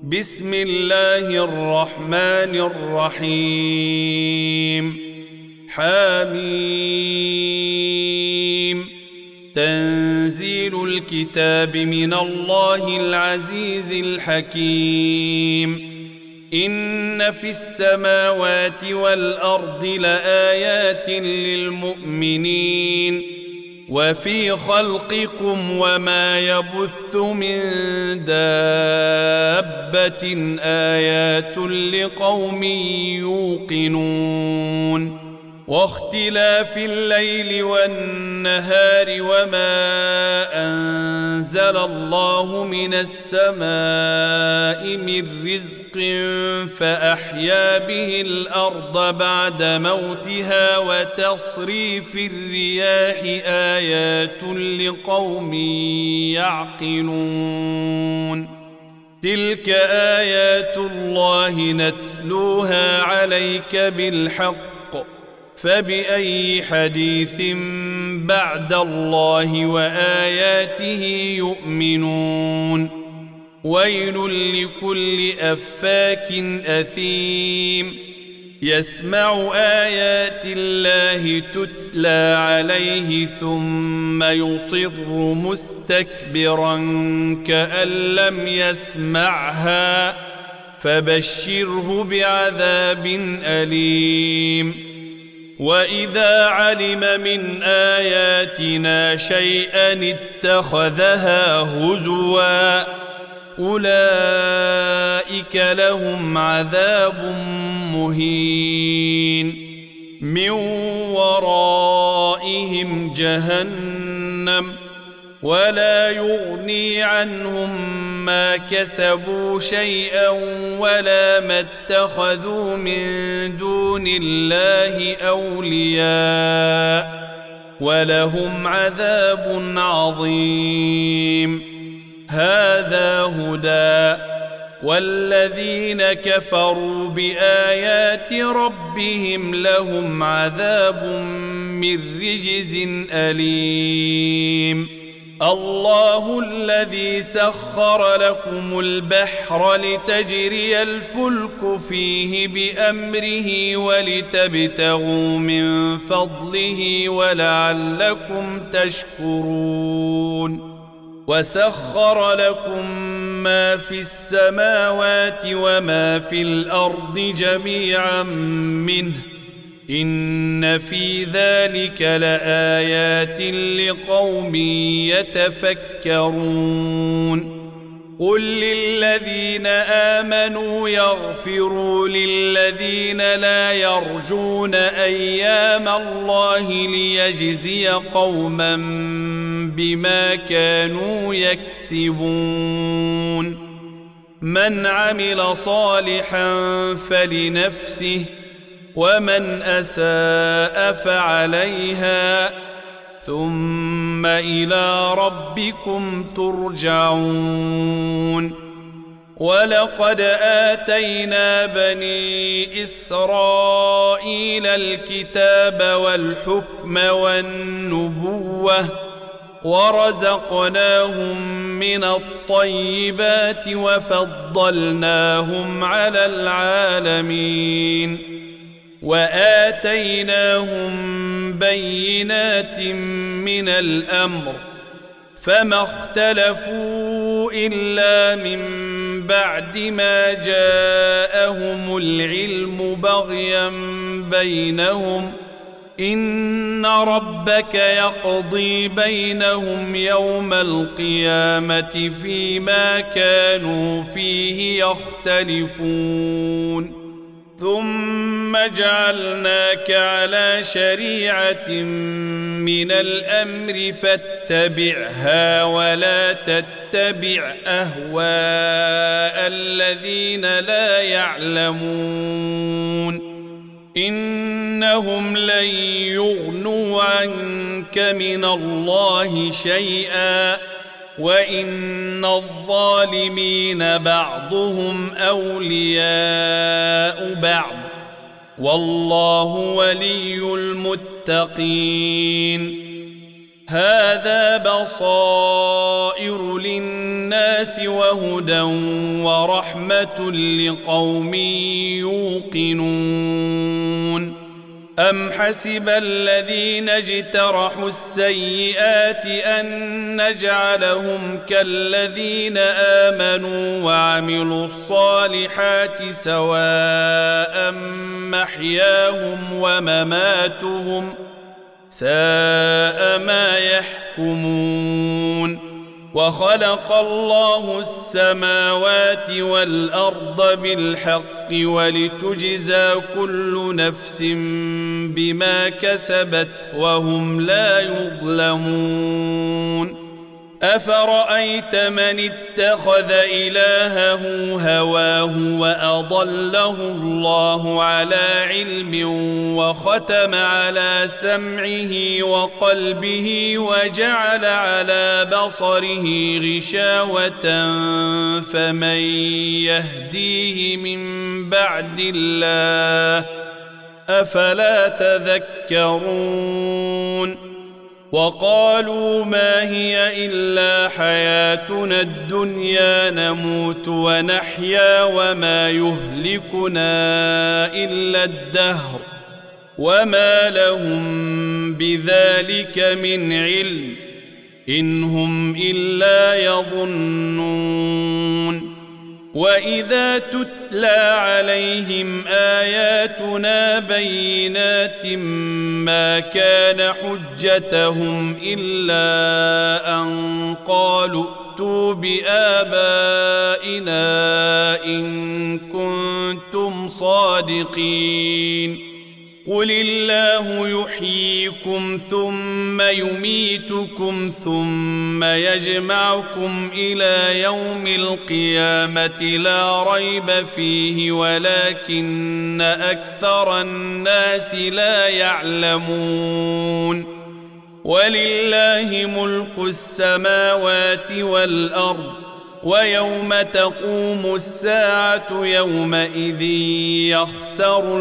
بسم الله الرحمن الرحيم. حميم. تنزيل الكتاب من الله العزيز الحكيم. إن في السماوات والأرض لآيات للمؤمنين وفي خلقكم وما يبث من دابة آيات لقوم يوقنون. واختلاف الليل والنهار وما أنزل الله من السماء من رزق فأحيا به الأرض بعد موتها وتصريف الرياح آيات لقوم يعقلون. تلك آيات الله نتلوها عليك بالحق فبأي حديث بعد الله وآياته يؤمنون. ويل لكل أفاك أثيم يسمع آيات الله تتلى عليه ثم يصر مستكبرا كأن لم يسمعها فبشره بعذاب أليم. وإذا علم من آياتنا شيئا اتخذها هزوا أولئك لهم عذاب مهين من ورائهم جهنم ولا يغني عنهم ما كسبوا شيئا ولا ما اتخذوا من دون الله أولياء ولهم عذاب عظيم. هذا هدى والذين كفروا بآيات ربهم لهم عذاب من رجز أليم. الله الذي سخر لكم البحر لتجري الفلك فيه بأمره ولتبتغوا من فضله ولعلكم تشكرون. وسخر لكم ما في السماوات وما في الأرض جميعا منه إن في ذلك لآيات لقوم يتفكرون. قل للذين آمنوا يغفروا للذين لا يرجون أيام الله ليجزي قوما بما كانوا يكسبون. من عمل صالحا فلنفسه ومن أساء فعليها ثم إلى ربكم ترجعون. ولقد آتينا بني إسرائيل الكتاب والحكم والنبوة ورزقناهم من الطيبات وفضلناهم على العالمين وآتيناهم بينات من الأمر فما اختلفوا إلا من بعد ما جاءهم العلم بغيا بينهم إن ربك يقضي بينهم يوم القيامة فيما كانوا فيه يختلفون. ثم جعلناك على شريعة من الأمر فاتبعها ولا تتبع أهواء الذين لا يعلمون إنهم لن يغنوا عنك من الله شيئا وإن الظالمين بعضهم أولياء بعض والله ولي المتقين. هذا بصائر للناس وهدى ورحمة لقوم يوقنون أم حسب الذين اجترحوا السيئات أن نجعلهم كالذين آمنوا وعملوا الصالحات سواء محياهم ومماتهم ساء ما يحكمون وخلق الله السماوات والأرض بالحق ولتجزى كل نفس بما كسبت وهم لا يظلمون أفرأيت من اتخذ إلهه هواه وأضله الله على علم وختم على سمعه وقلبه وجعل على بصره غشاوة فمن يهديه من بعد الله أفلا تذكرون وقالوا ما هي إلا حياتنا الدنيا نموت ونحيا وما يهلكنا إلا الدهر وما لهم بذلك من علم إن هم إلا يظنون وإذا تتلى عليهم آياتنا بينات ما كان حجتهم إلا أن قالوا ائتوا بآبائنا إن كنتم صادقين قل الله يحييكم ثم يميتكم ثم يجمعكم إلى يوم القيامة لا ريب فيه ولكن أكثر الناس لا يعلمون ولله ملك السماوات والأرض ويوم تقوم الساعة يومئذ يخسر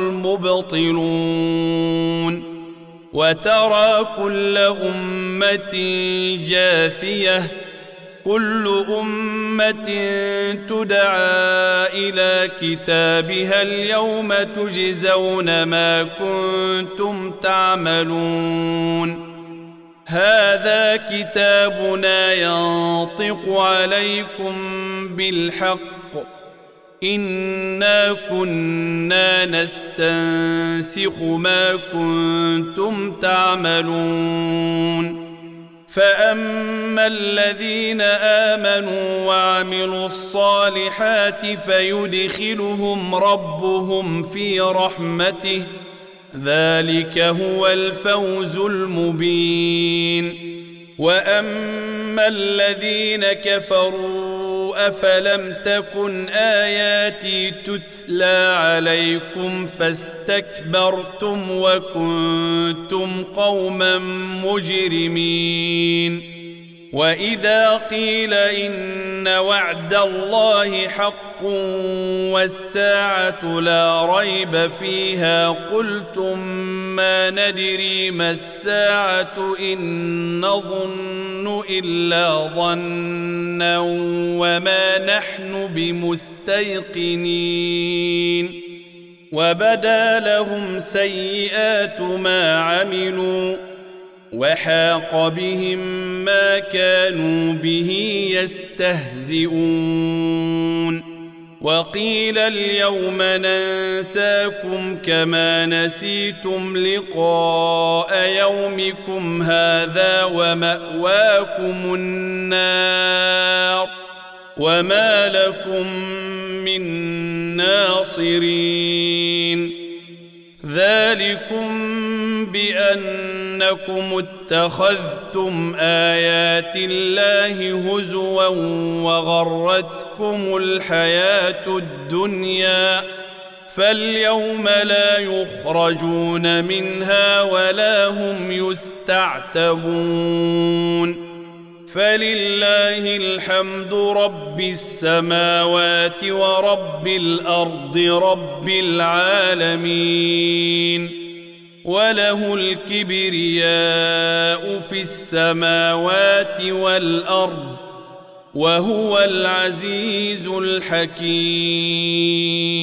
المبطلون وترى كل أمة جاثية كل أمة تدعى إلى كتابها اليوم تجزون ما كنتم تعملون هذا كتابنا ينطق عليكم بالحق إنا كنا نستنسخ ما كنتم تعملون فأما الذين آمنوا وعملوا الصالحات فيدخلهم ربهم في رحمته ذلك هو الفوز المبين وأما الذين كفروا أفلم تكن آياتي تتلى عليكم فاستكبرتم وكنتم قوما مجرمين وإذا قيل إن وعد الله حق والساعة لا ريب فيها قلتم ما ندري ما الساعة إن نظن إلا ظنا وما نحن بمستيقنين وبدا لهم سيئات ما عملوا وحاق بهم ما كانوا به يستهزئون وقيل اليوم ننساكم كما نسيتم لقاء يومكم هذا ومأواكم النار وما لكم من ناصرين ذلكم بأنكم اتخذتم آيات الله هزوا وغرتكم الحياة الدنيا فاليوم لا يخرجون منها ولا هم يستعتبون فلله الحمد رب السماوات ورب الأرض رب العالمين وله الكبرياء في السماوات والأرض وهو العزيز الحكيم.